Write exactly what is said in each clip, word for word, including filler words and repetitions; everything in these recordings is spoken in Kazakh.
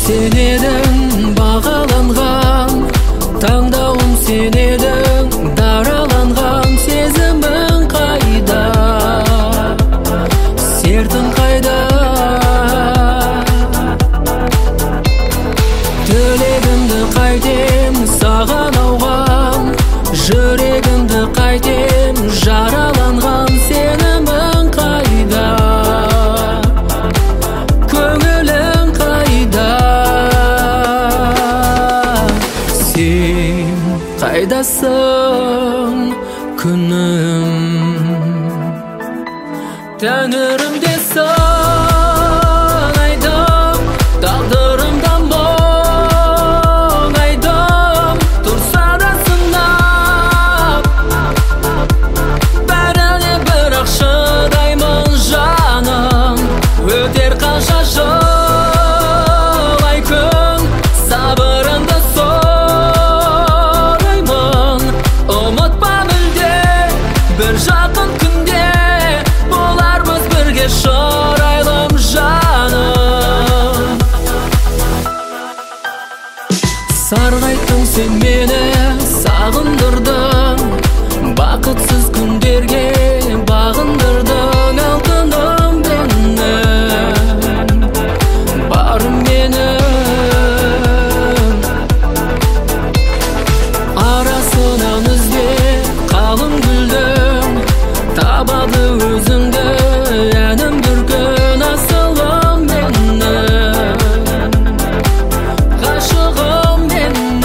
Сен едің бағаланған, таңдауым сен едің, дараланған сезімің қайда, сертің қайда? Тілегімді қайтем саған ауған, жүрегімді қайтем жараланған сенімің қайда, көңілің қайда? Сен қайдасың күнім, тәңірімдесің айдым, тағдырымда мұң айдым, тұрса да сынап, бәріне бірақ шыдаймын жаным. Өтер қанша жыл ай күн, сабырымды сұраймын. Ұмытпа мүлде бір жақын күнде, болармыз бірге шырайлым жаным. Сарғайттың сен мені, сағындырдың, бақытсыз күндерге бағындырдың. Алтыным менің, барым менің, арасынан ізде қалың гүлдің, табады өзіңді әнім бір күн. Асылым менің, ғашығым менің.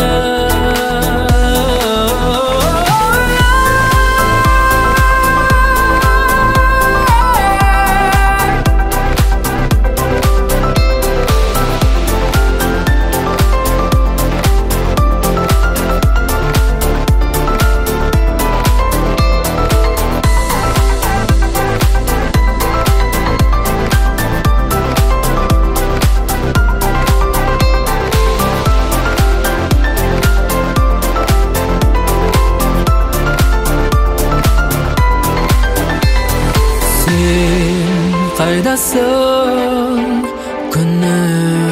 Сен қайдасың күнім?